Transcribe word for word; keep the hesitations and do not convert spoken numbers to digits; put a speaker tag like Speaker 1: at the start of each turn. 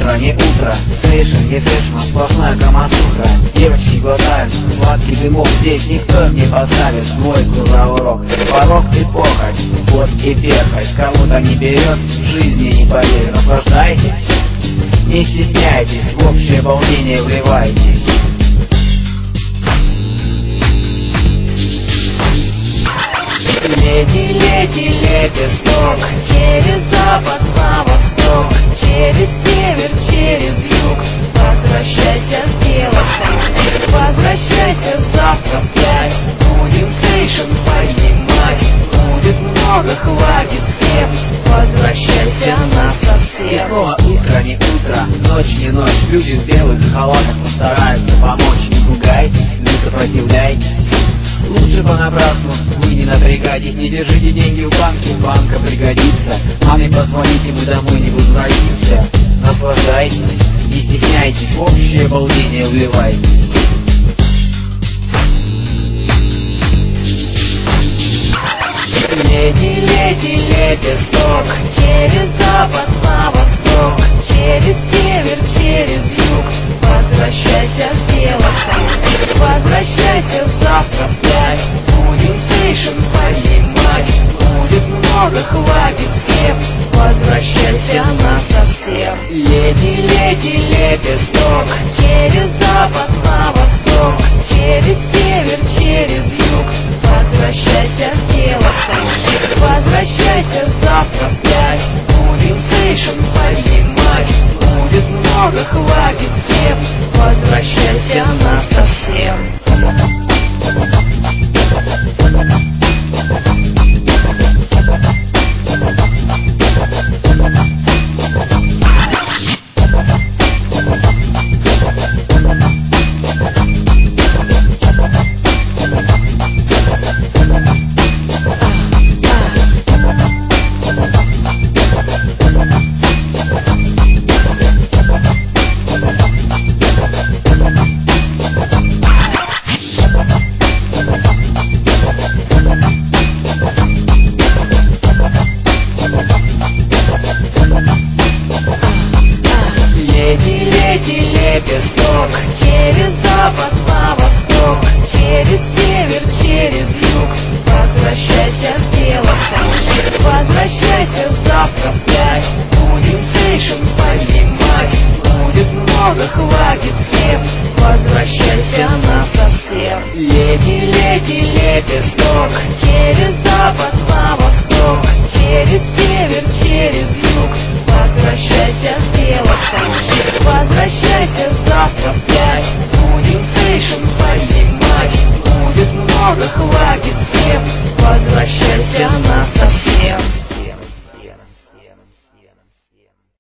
Speaker 1: утро, не утро, сейшн, не сейшн, сплошная камасутра. Девочки глотают сладкий дымок, здесь никто не поставит двойку за урок. Порог и похоть, вот и перхоть, кого-то не берет, в жизни не поверит. Наслаждайтесь, не стесняйтесь, в общее волнение вливайтесь.
Speaker 2: Лети, лети, лепесток, через запад на восток, через север, через юг. Возвращайся с девушкой, возвращайся завтра в пять. Будем сейшн поднимать, будет много, хватит всем. Возвращайся насовсем.
Speaker 1: И снова утро, не утро, ночь, не ночь. Люди в белых халатах постараются помочь. Не пугайтесь, не сопротивляйтесь, лучше понапрасну вы не напрягайтесь. Не держите деньги в банке, банка пригодится. Маме позвоните, мы домой не возвратимся. Наслаждайтесь, не стесняйтесь, в общее волнение вливайтесь.
Speaker 2: Лети, лети, лепесток, через запад на восток, через север, через юг. Возвращайся с девушкой, возвращайся завтра в пять. Будем сейшн поднимать, будет много, хватит всем. Возвращайся насовсем. Лети, лети, лепесток, через запад на восток, через север, через юг. Возвращайся с девушкой, возвращайся завтра в пять. Будем сейшн поднимать, будет много, хватит всем. Возвращайся насовсем. Лепесток, через запад на восток, через север, через юг. Возвращайся с девушкой, возвращайся завтра в пять. Будем сейшн поднимать, будет много, хватит всем. Возвращайся насовсем. Лети, лети, лепесток, через запад на восток, через север, через юг. Возвращайся с девушкой, возвращайся завтра в пять. Будем сейшн поднимать, будет много, хватит всем. Возвращайся насовсем.